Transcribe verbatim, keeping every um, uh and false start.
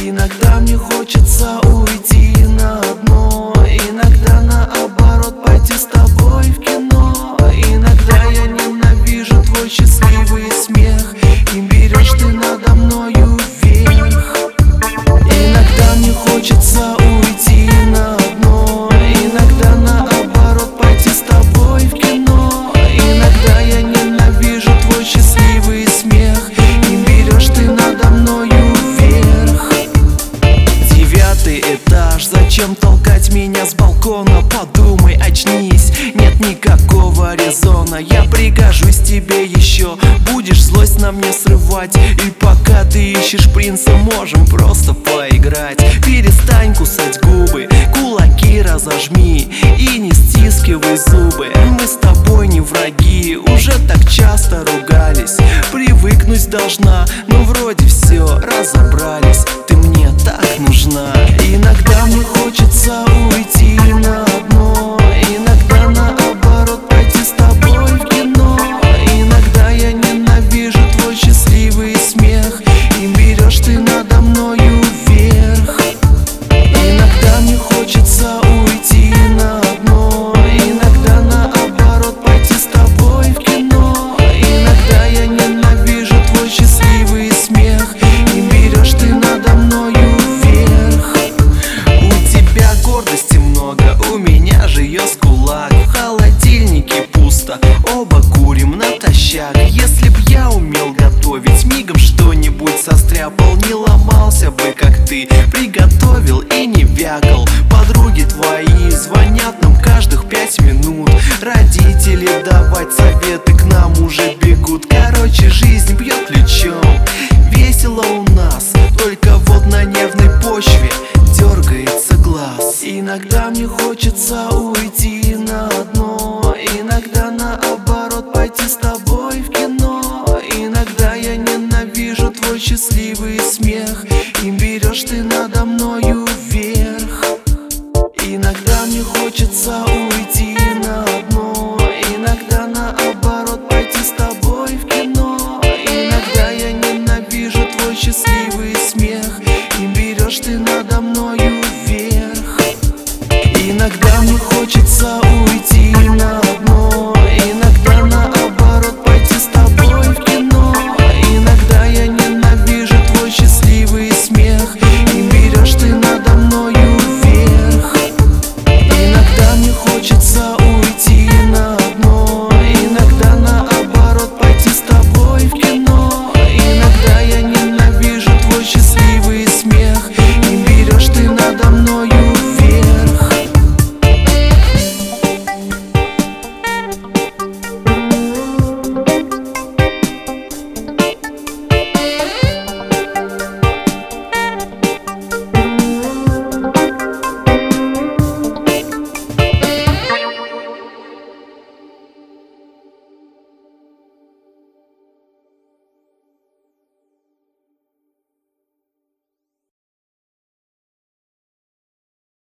Иногда мне хочется уйти на дно, иногда наоборот пойти с тобой в кино. Иногда я ненавижу твой счастливый смех, и берешь ты надо мною вверх. Иногда мне хочется уйти на дно, иногда наоборот пойти с тобой в кино. Иногда я ненавижу твой счастливый смех, и берешь ты надо мною вверх. Девятый этаж, зачем толкать меня с балкона? Подумай, очнись, нет никакого резона. Я пригожусь тебе еще, будешь злость на мне срывать. И пока ты ищешь принца, можем просто поиграть. Перестань кусать губы, кулаки разожми и не стискивай зубы. Мы с тобой не враги, уже так часто ругались. Привыкнуть должна, но вроде все разобрались. Ты мне так нужна. Иногда мне хочется уйти на дно, иногда наоборот пойти с тобой в кино. Иногда я ненавижу твой счастливый смех, и берешь ты надо мною вверх. Иногда мне хочется уйти на дно, иногда наоборот пойти с тобой в кино. Иногда я ненавижу твой счастливый смех, и берешь ты надо мною вверх. У тебя гордости много, у меня же ее с кулак. В холодильнике пусто, оба курим натощак. Если б я умел готовить, мигом что-нибудь состряпал. Не ломался бы, как ты, приготовил и не вякал. Подруги твои звонят нам каждых пять минут. Родители давать советы к нам уже бегут. Короче, жизнь бьет ключом, весело у нас, только вот на нервной почве дергается глаз. Иногда мне хочется уйти на дно, иногда наоборот пойти с тобой в кино. Иногда я ненавижу твой счастливый смех, и берешь ты надо мною вверх. Иногда мне хочется уйти на дно, иногда наоборот пойти с тобой в кино. Иногда я ненавижу твой счастливый смех, и берешь ты надо